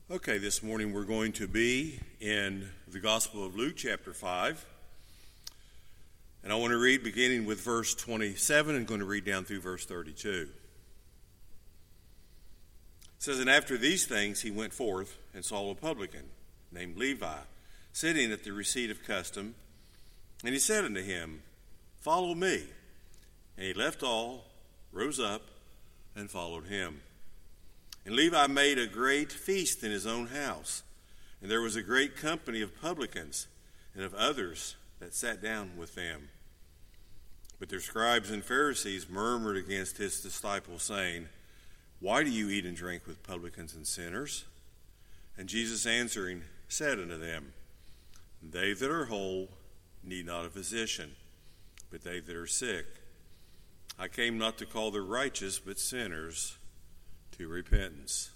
Okay, this morning we're going to be in the Gospel of Luke, chapter 5. And I want to read beginning with verse 27 and going to read down through verse 32. It says, "And after these things he went forth and saw a publican named Levi sitting at the receipt of custom. And he said unto him, Follow me. And he left all, rose up, and followed him. And Levi made a great feast in his own house, and there was a great company of publicans and of others that sat down with them. But their scribes and Pharisees murmured against his disciples, saying, Why do you eat and drink with publicans and sinners? And Jesus answering said unto them, They that are whole need not a physician, but they that are sick. I came not to call the righteous, but sinners to repentance."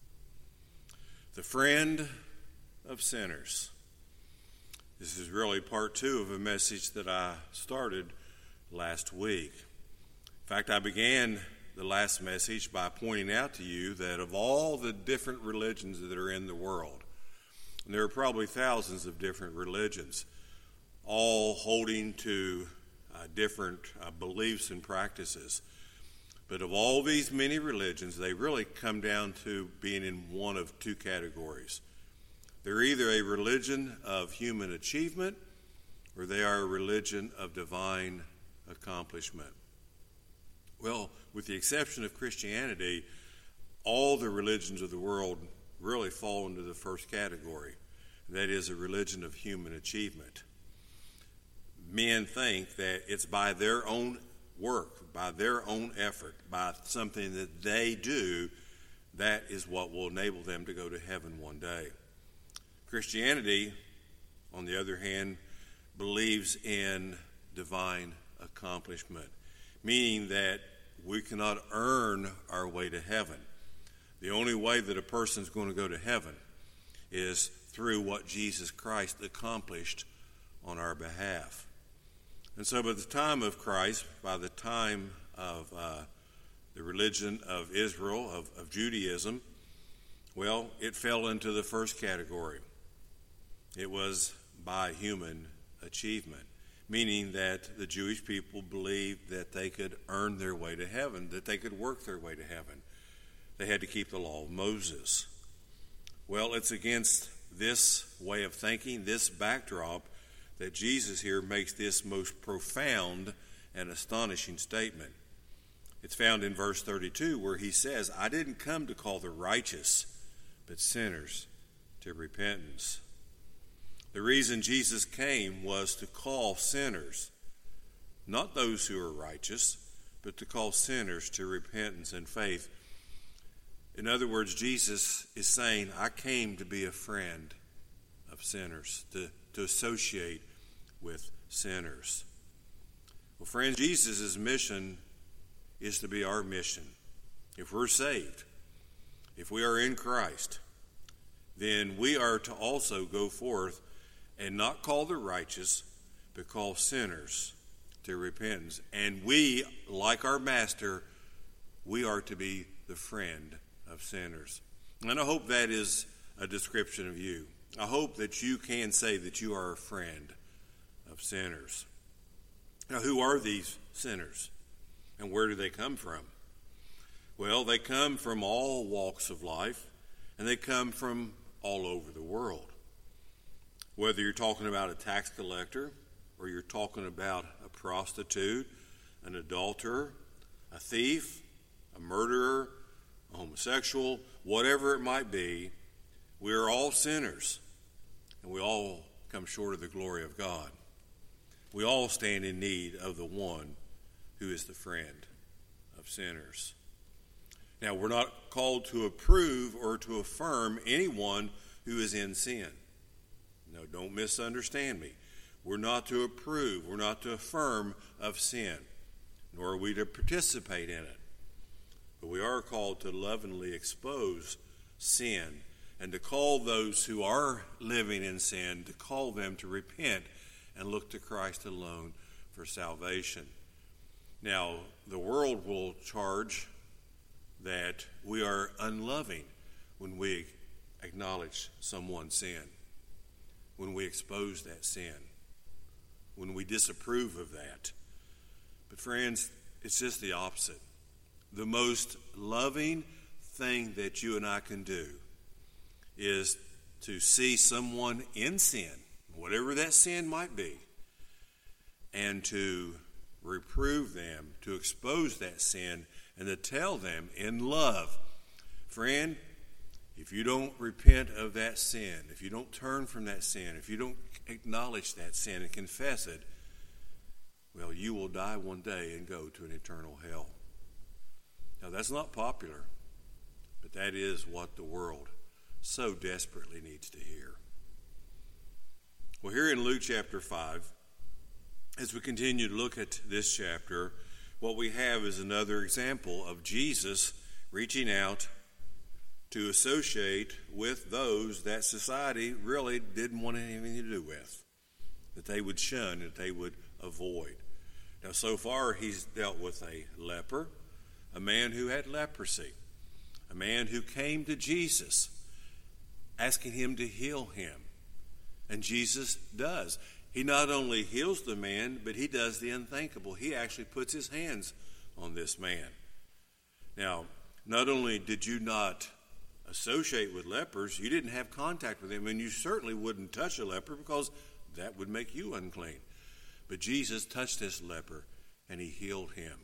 The friend of sinners. This is really part 2 of a message that I started last week. In fact, I began the last message by pointing out to you that of all the different religions that are in the world, and there are probably thousands of different religions, all holding to different beliefs and practices. But of all these many religions, they really come down to being in one of 2 categories. They're either a religion of human achievement, or they are a religion of divine accomplishment. Well, with the exception of Christianity, all the religions of the world really fall into the first category. That is a religion of human achievement. Men think that it's by their own work, by their own effort, by something that they do, that is what will enable them to go to heaven one day. Christianity, on the other hand, believes in divine accomplishment, meaning that we cannot earn our way to heaven. The only way that a person is going to go to heaven is through what Jesus Christ accomplished on our behalf. And so by the time of Christ, by the time of the religion of Israel, of Judaism, well, it fell into the first category. It was by human achievement, meaning that the Jewish people believed that they could earn their way to heaven, that they could work their way to heaven. They had to keep the law of Moses. Well, it's against this way of thinking, this backdrop, that Jesus here makes this most profound and astonishing statement. It's found in verse 32 where he says, I didn't come to call the righteous, but sinners to repentance. The reason Jesus came was to call sinners, not those who are righteous, but to call sinners to repentance and faith. In other words, Jesus is saying, I came to be a friend of sinners, to associate with sinners. Well, friends, Jesus' mission is to be our mission. If we're saved, if we are in Christ, then we are to also go forth and not call the righteous, but call sinners to repentance. And we, like our Master, we are to be the friend of sinners. And I hope that is a description of you. I hope that you can say that you are a friend of sinners. Now, who are these sinners? And where do they come from? Well, they come from all walks of life, and they come from all over the world. Whether you're talking about a tax collector, or you're talking about a prostitute, an adulterer, a thief, a murderer, a homosexual, whatever it might be, we are all sinners. And we all come short of the glory of God. We all stand in need of the one who is the friend of sinners. Now, we're not called to approve or to affirm anyone who is in sin. No, don't misunderstand me. We're not to approve, we're not to affirm of sin, nor are we to participate in it. But we are called to lovingly expose sin, and to call those who are living in sin, to call them to repent and look to Christ alone for salvation. Now, the world will charge that we are unloving when we acknowledge someone's sin, when we expose that sin, when we disapprove of that. But friends, it's just the opposite. The most loving thing that you and I can do is to see someone in sin, whatever that sin might be, and to reprove them, to expose that sin, and to tell them in love, friend, if you don't repent of that sin, if you don't turn from that sin, if you don't acknowledge that sin and confess it, well, you will die one day and go to an eternal hell. Now, that's not popular, but that is what the world so desperately needs to hear. Well, here in Luke chapter 5, as we continue to look at this chapter, what we have is another example of Jesus reaching out to associate with those that society really didn't want anything to do with, that they would shun, that they would avoid. Now, so far, he's dealt with a leper, a man who had leprosy, a man who came to Jesus asking him to heal him. And Jesus does. He not only heals the man, but he does the unthinkable. He actually puts his hands on this man. Now, not only did you not associate with lepers, you didn't have contact with them, and you certainly wouldn't touch a leper because that would make you unclean. But Jesus touched this leper, and he healed him.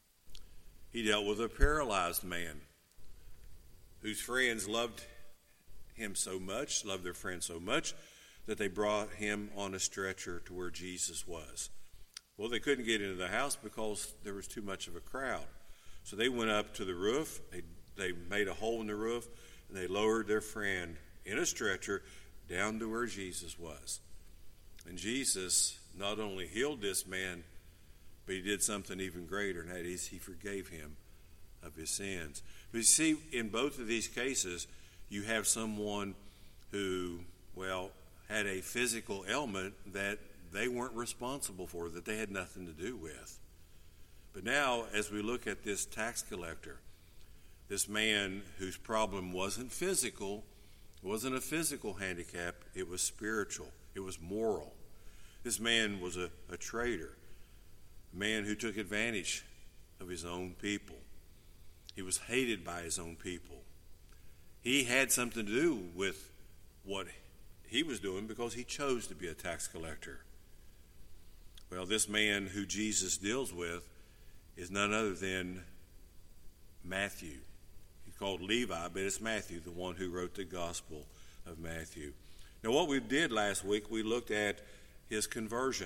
He dealt with a paralyzed man whose friends loved him so much, loved their friend so much, that they brought him on a stretcher to where Jesus was. Well, they couldn't get into the house because there was too much of a crowd. So they went up to the roof, they made a hole in the roof, and they lowered their friend in a stretcher down to where Jesus was. And Jesus not only healed this man, but he did something even greater, and that is he forgave him of his sins. But you see, in both of these cases, you have someone who, well, had a physical ailment that they weren't responsible for, that they had nothing to do with. But now, as we look at this tax collector, this man whose problem wasn't physical, it wasn't a physical handicap, it was spiritual, it was moral. This man was a traitor, a man who took advantage of his own people. He was hated by his own people. He had something to do with what he was doing because he chose to be a tax collector. Well, this man who Jesus deals with is none other than Matthew. He's called Levi, but it's Matthew, the one who wrote the Gospel of Matthew. Now, what we did last week, we looked at his conversion.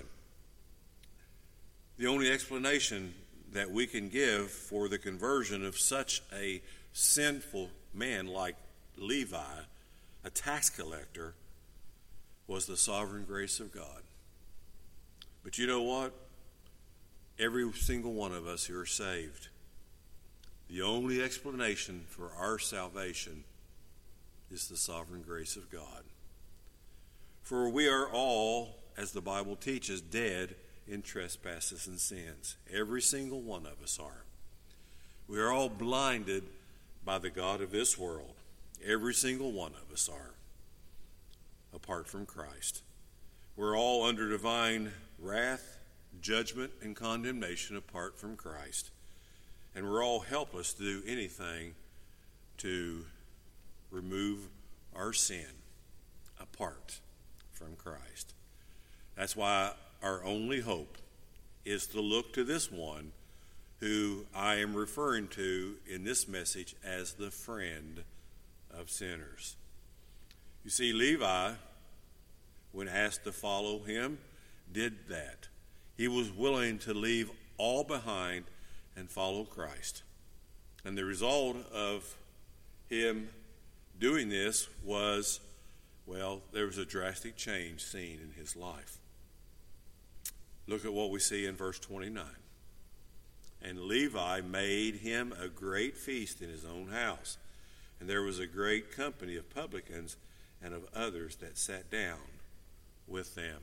The only explanation that we can give for the conversion of such a sinful man like Levi, a tax collector, was the sovereign grace of God. But you know what? Every single one of us who are saved, the only explanation for our salvation is the sovereign grace of God. For we are all, as the Bible teaches, dead in trespasses and sins. Every single one of us are. We are all blinded by the god of this world. Every single one of us are, apart from Christ. We're all under divine wrath, judgment, and condemnation apart from Christ. And we're all helpless to do anything to remove our sin apart from Christ. That's why our only hope is to look to this one who I am referring to in this message as the friend of sinners. You see, Levi, when asked to follow him, did that. He was willing to leave all behind and follow Christ. And the result of him doing this was, well, there was a drastic change seen in his life. Look at what we see in verse 29. And Levi made him a great feast in his own house. And there was a great company of publicans and of others that sat down with them.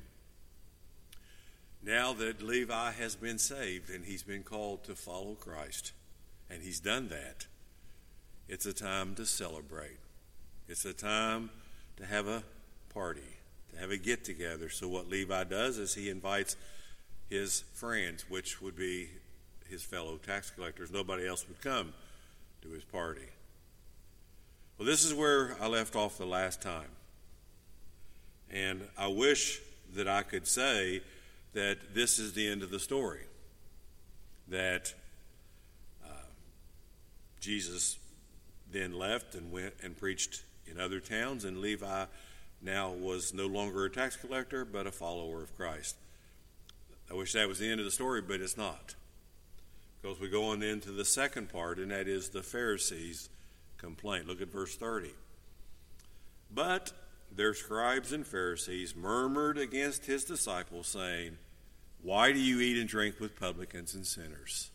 Now that Levi has been saved and he's been called to follow Christ, and he's done that, it's a time to celebrate. It's a time to have a party, to have a get-together. So what Levi does is he invites his friends, which would be his fellow tax collectors. Nobody else would come to his party. Well, this is where I left off the last time. And I wish that I could say that this is the end of the story, that Jesus then left and went and preached in other towns, and Levi now was no longer a tax collector but a follower of Christ. I wish that was the end of the story, but it's not. Because we go on into the second part, and that is the Pharisees' complaint. Look at verse 30. But their scribes and Pharisees murmured against his disciples, saying, "Why do you eat and drink with publicans and sinners?"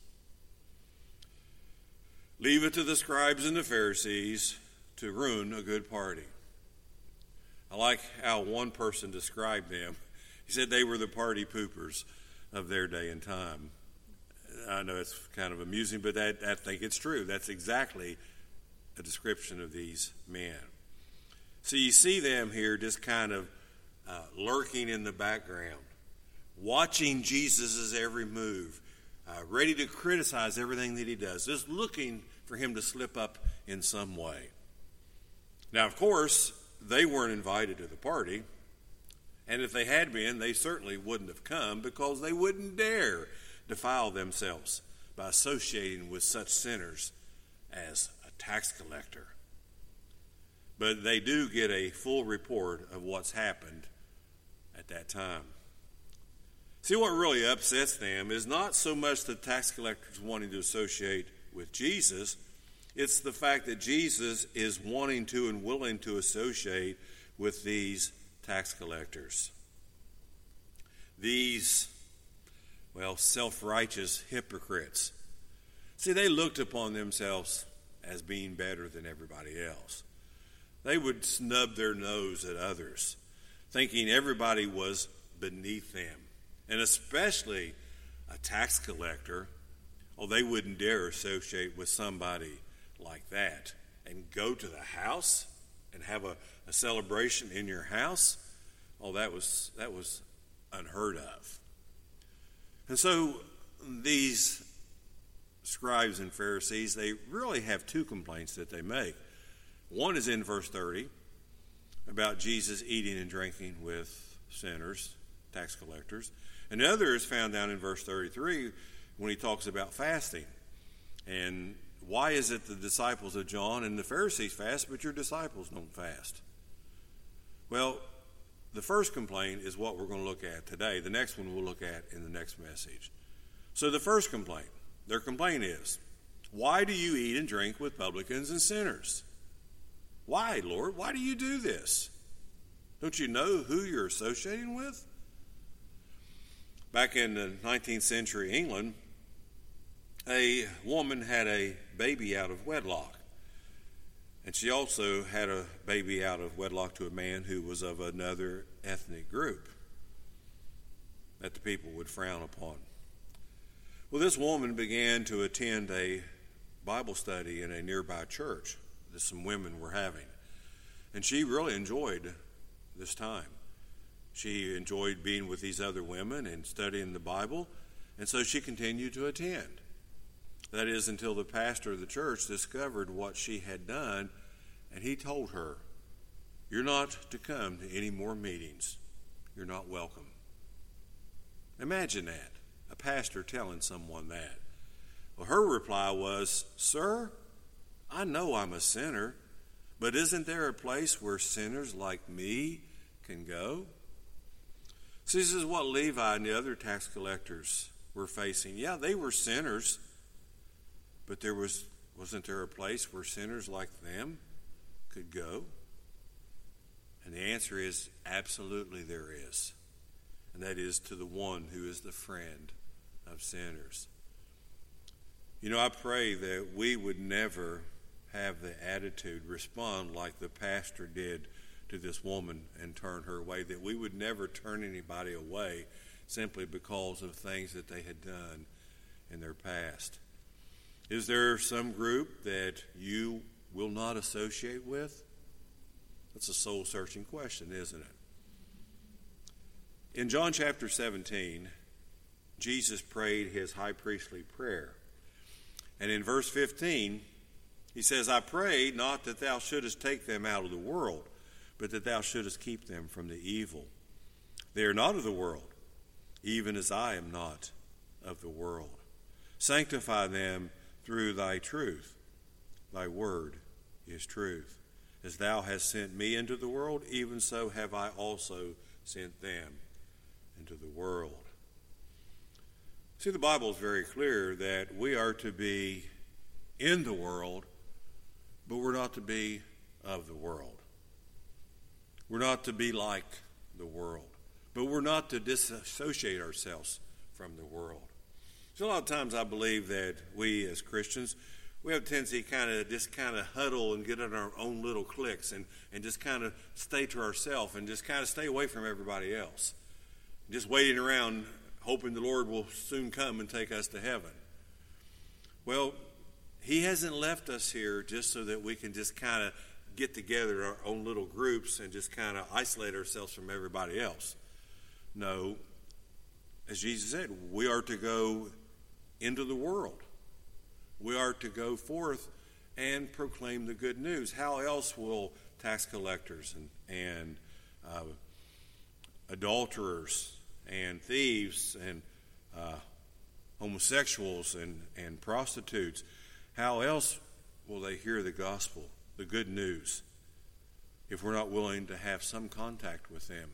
Leave it to the scribes and the Pharisees to ruin a good party. I like how one person described them. He said they were the party poopers of their day and time. I know it's kind of amusing, but I think it's true. That's exactly a description of these men. So you see them here just kind of lurking in the background, watching Jesus' every move, ready to criticize everything that he does, just looking for him to slip up in some way. Now, of course, they weren't invited to the party, and if they had been, they certainly wouldn't have come, because they wouldn't dare defile themselves by associating with such sinners as a tax collector. But they do get a full report of what's happened at that time. See, what really upsets them is not so much the tax collectors wanting to associate with Jesus, it's the fact that Jesus is wanting to and willing to associate with these tax collectors. These, self-righteous hypocrites. See, they looked upon themselves as being better than everybody else. They would snub their nose at others, thinking everybody was beneath them. And especially a tax collector, they wouldn't dare associate with somebody like that. And go to the house and have a celebration in your house, that was unheard of. And so these scribes and Pharisees, they really have two complaints that they make. One is in verse 30 about Jesus eating and drinking with sinners, tax collectors. And the other is found down in verse 33 when he talks about fasting. And why is it the disciples of John and the Pharisees fast, but your disciples don't fast? Well, the first complaint is what we're going to look at today. The next one we'll look at in the next message. So the first complaint, their complaint is, why do you eat and drink with publicans and sinners? Why, Lord? Why do you do this? Don't you know who you're associating with? Back in the 19th century England, a woman had a baby out of wedlock. And she also had a baby out of wedlock to a man who was of another ethnic group that the people would frown upon. Well, this woman began to attend a Bible study in a nearby church that some women were having. And she really enjoyed this time. She enjoyed being with these other women and studying the Bible, and so she continued to attend. That is, until the pastor of the church discovered what she had done, and he told her, "You're not to come to any more meetings. You're not welcome." Imagine that, a pastor telling someone that. Well, her reply was, "Sir, I know I'm a sinner, but isn't there a place where sinners like me can go?" So this is what Levi and the other tax collectors were facing. Yeah, they were sinners, but wasn't there a place where sinners like them could go? And the answer is absolutely there is. And that is to the one who is the friend of sinners. I pray that we would never have the attitude, respond like the pastor did to this woman and turn her away, that we would never turn anybody away simply because of things that they had done in their past. Is there some group that you will not associate with? That's a soul-searching question, isn't it? In John chapter 17, Jesus prayed his high priestly prayer. And in verse 15, he says, I pray not that thou shouldest take them out of the world, but that thou shouldest keep them from the evil. They are not of the world, even as I am not of the world. Sanctify them through thy truth. Thy word is truth. As thou hast sent me into the world, even so have I also sent them into the world. See, the Bible is very clear that we are to be in the world, but we're not to be of the world. We're not to be like the world, but we're not to disassociate ourselves from the world. So a lot of times I believe that we as Christians, we have a tendency to huddle and get in our own little cliques and just kind of stay to ourselves and just kind of stay away from everybody else. Just waiting around hoping the Lord will soon come and take us to heaven. Well, he hasn't left us here just so that we can just kind of get together our own little groups and just kind of isolate ourselves from everybody else. No, as Jesus said, we are to go into the world. We are to go forth and proclaim the good news. How else will tax collectors and adulterers and thieves and homosexuals and prostitutes, how else will they hear the gospel, the good news, if we're not willing to have some contact with them?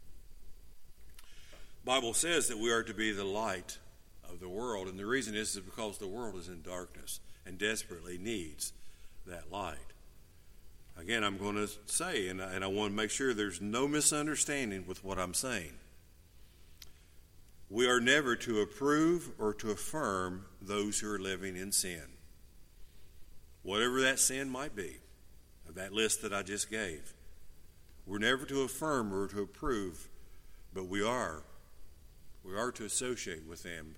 The Bible says that we are to be the light of the world, and the reason is because the world is in darkness and desperately needs that light. Again, I'm going to say, and I want to make sure there's no misunderstanding with what I'm saying. We are never to approve or to affirm those who are living in sin. Whatever that sin might be, of that list that I just gave. We're never to affirm or to approve, but we are to associate with them.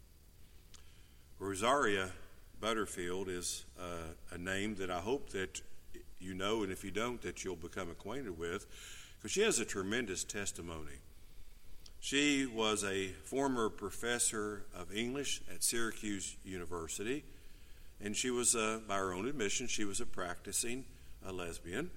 Rosaria Butterfield is a name that I hope that you know, and if you don't, that you'll become acquainted with, because she has a tremendous testimony. She was a former professor of English at Syracuse University, and she was, by her own admission, she was a practicing lesbian.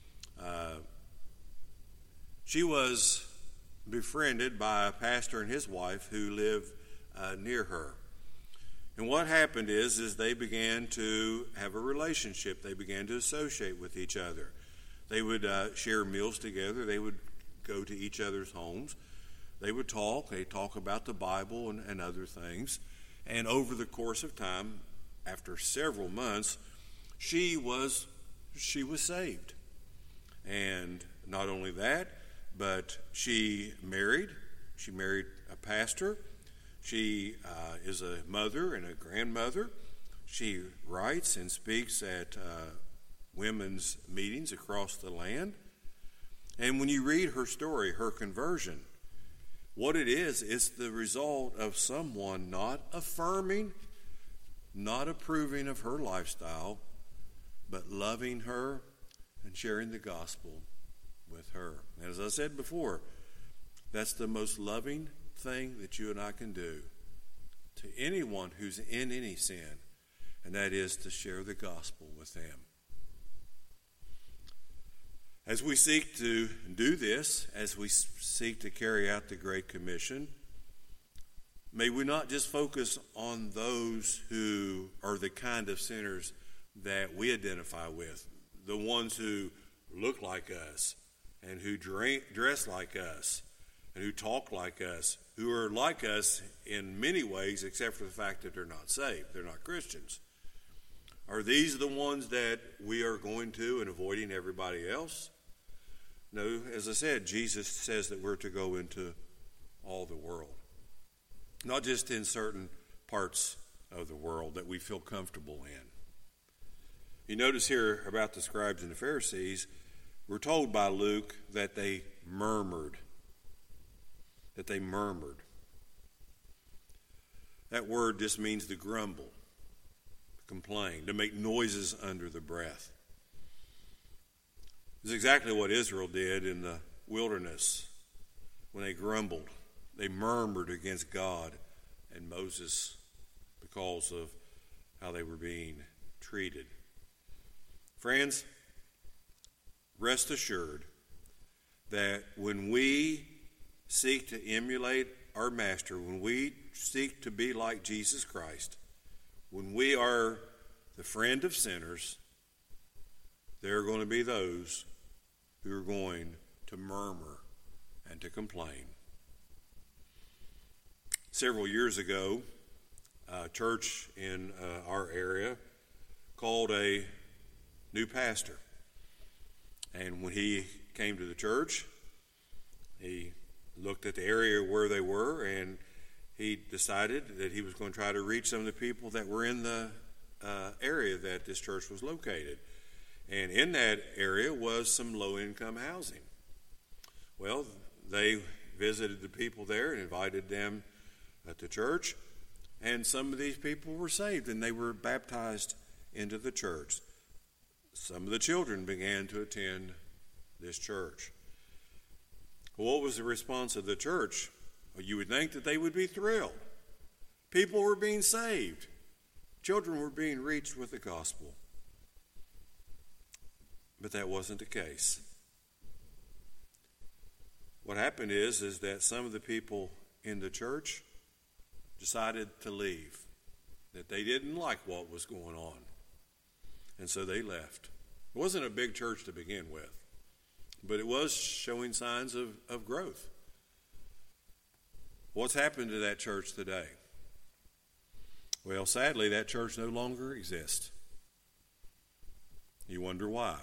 She was befriended by a pastor and his wife who lived near her. And what happened is they began to have a relationship. They began to associate with each other. They would share meals together. They would go to each other's homes. They would talk. They'd talk about the Bible and other things. And over the course of time, after several months, she was saved. And not only that, but she married a pastor. She is a mother and a grandmother. She writes and speaks at women's meetings across the land. And when you read her story, her conversion, what it is, it's the result of someone not affirming, not approving of her lifestyle, but loving her and sharing the gospel with her. And as I said before, that's the most loving thing that you and I can do to anyone who's in any sin, and that is to share the gospel with them. As we seek to do this, as we seek to carry out the Great Commission, may we not just focus on those who are the kind of sinners that we identify with, the ones who look like us and who dress like us and who talk like us, who are like us in many ways except for the fact that they're not saved, they're not Christians. Are these the ones that we are going to and avoiding everybody else? No, as I said, Jesus says that we're to go into all the world, not just in certain parts of the world that we feel comfortable in. You notice here about the scribes and the Pharisees, we're told by Luke that they murmured. That word just means to grumble, to complain, to make noises under the breath. It's exactly what Israel did in the wilderness when they grumbled. They murmured against God and Moses because of how they were being treated. Friends, rest assured that when we seek to emulate our Master, when we seek to be like Jesus Christ, when we are the friend of sinners, there are going to be those who are going to murmur and to complain. Several years ago, a church in our area called a new pastor. And when he came to the church, he looked at the area where they were, and he decided that he was going to try to reach some of the people that were in the area that this church was located. And in that area was some low-income housing. Well, they visited the people there and invited them to church, and some of these people were saved, and they were baptized into the church. Some of the children began to attend this church. Well, what was the response of the church? Well, you would think that they would be thrilled. People were being saved. Children were being reached with the gospel. But that wasn't the case. What happened is that some of the people in the church decided to leave, that they didn't like what was going on, and so they left. It wasn't a big church to begin with, but it was showing signs of growth. What's happened to that church today? Well, sadly, that church no longer exists. You wonder why.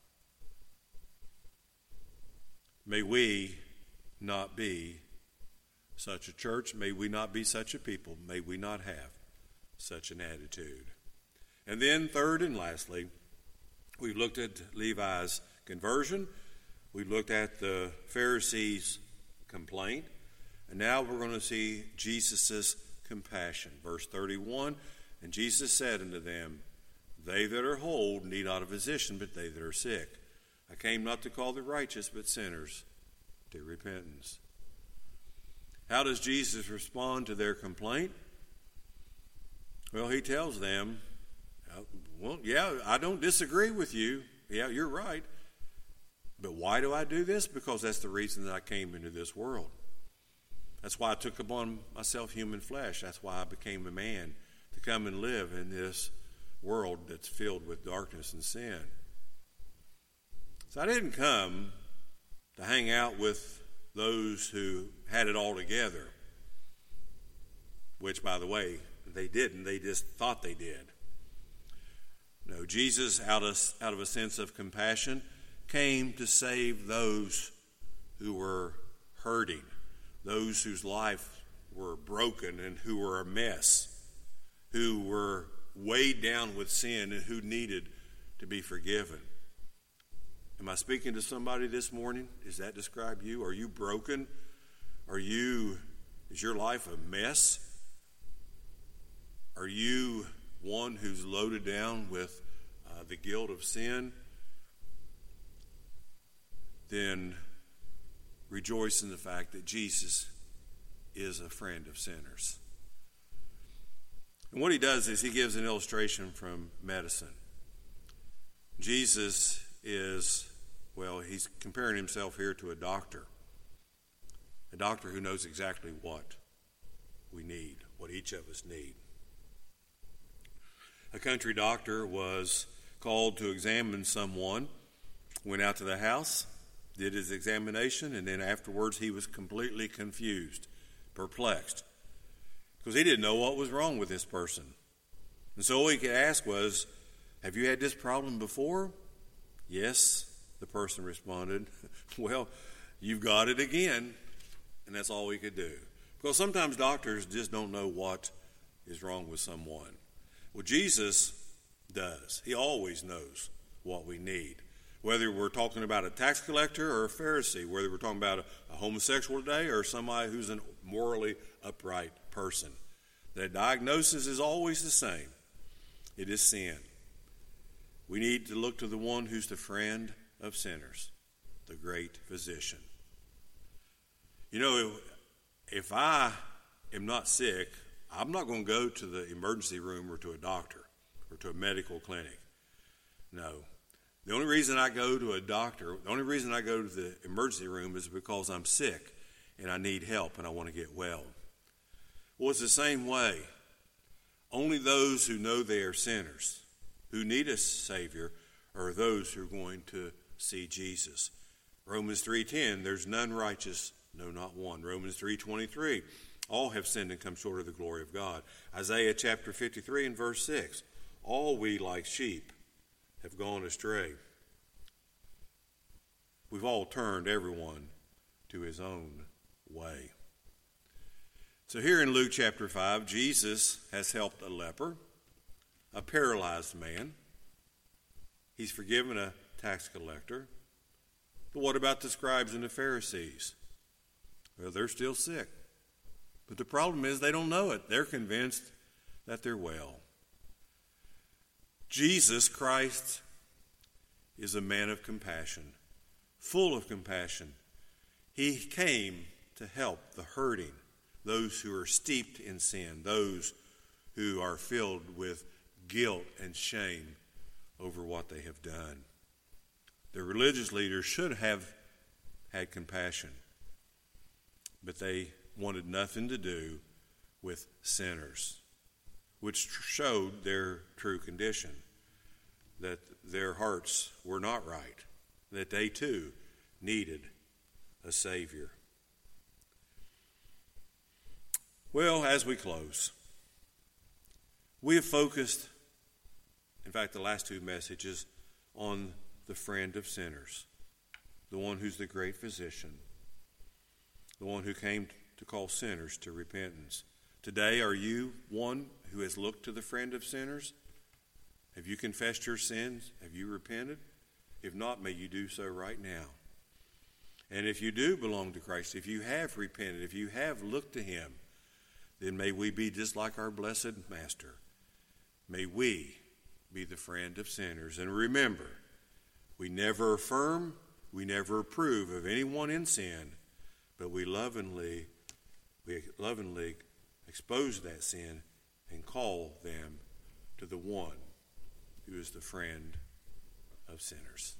May we not be such a church. May we not be such a people. May we not have such an attitude. And then third and lastly, we've looked at Levi's conversion. We've looked at the Pharisees' complaint. And now we're going to see Jesus' compassion. Verse 31, and Jesus said unto them, they that are whole need not a physician, but they that are sick. I came not to call the righteous, but sinners to repentance. How does Jesus respond to their complaint? Well, he tells them, well, yeah, I don't disagree with you. Yeah, you're right. But why do I do this? Because that's the reason that I came into this world. That's why I took upon myself human flesh. That's why I became a man, to come and live in this world that's filled with darkness and sin. So I didn't come to hang out with those who had it all together, which, by the way, they didn't. They just thought they did. No, Jesus, out of a sense of compassion, came to save those who were hurting, those whose life were broken and who were a mess, who were weighed down with sin and who needed to be forgiven. Am I speaking to somebody this morning? Does that describe you? Are you broken? Is your life a mess? Are you one who's loaded down with the guilt of sin? Then rejoice in the fact that Jesus is a friend of sinners. And what he does is he gives an illustration from medicine. Jesus is, well, he's comparing himself here to a doctor who knows exactly what we need, what each of us need. A country doctor was called to examine someone, went out to the house, did his examination, and then afterwards he was completely confused, perplexed, because he didn't know what was wrong with this person. And so all he could ask was, have you had this problem before? Yes, the person responded. Well, you've got it again. And that's all we could do. Because sometimes doctors just don't know what is wrong with someone. Well, Jesus does. He always knows what we need. Whether we're talking about a tax collector or a Pharisee, whether we're talking about a homosexual today or somebody who's a morally upright person, the diagnosis is always the same. It is sin. We need to look to the one who's the friend of sinners, the great physician. You know, if I am not sick, I'm not going to go to the emergency room or to a doctor or to a medical clinic. No. The only reason I go to a doctor, the only reason I go to the emergency room is because I'm sick and I need help and I want to get well. Well, it's the same way. Only those who know they are sinners, who need a Savior, are those who are going to see Jesus. Romans 3:10, there's none righteous, no, not one. Romans 3:23, all have sinned and come short of the glory of God. Isaiah chapter 53 and verse 6, all we like sheep have gone astray. We've all turned everyone to his own way. So here in Luke chapter 5, Jesus has helped a leper, a paralyzed man. He's forgiven a tax collector. But what about the scribes and the Pharisees? Well, they're still sick. But the problem is they don't know it. They're convinced that they're well. Jesus Christ is a man of compassion, full of compassion. He came to help the hurting, those who are steeped in sin, those who are filled with guilt and shame over what they have done. The religious leaders should have had compassion, but they wanted nothing to do with sinners, which showed their true condition, that their hearts were not right, that they too needed a Savior. Well, as we close, we have focused, in fact, the last two messages, on the friend of sinners, the one who's the great physician, the one who came to call sinners to repentance. Today, are you one who has looked to the friend of sinners? Have you confessed your sins? Have you repented? If not, may you do so right now. And if you do belong to Christ, if you have repented, if you have looked to him, then may we be just like our blessed Master. May we be the friend of sinners. And remember, we never affirm, we never approve of anyone in sin, but we lovingly expose that sin and call them to the one who is the friend of sinners.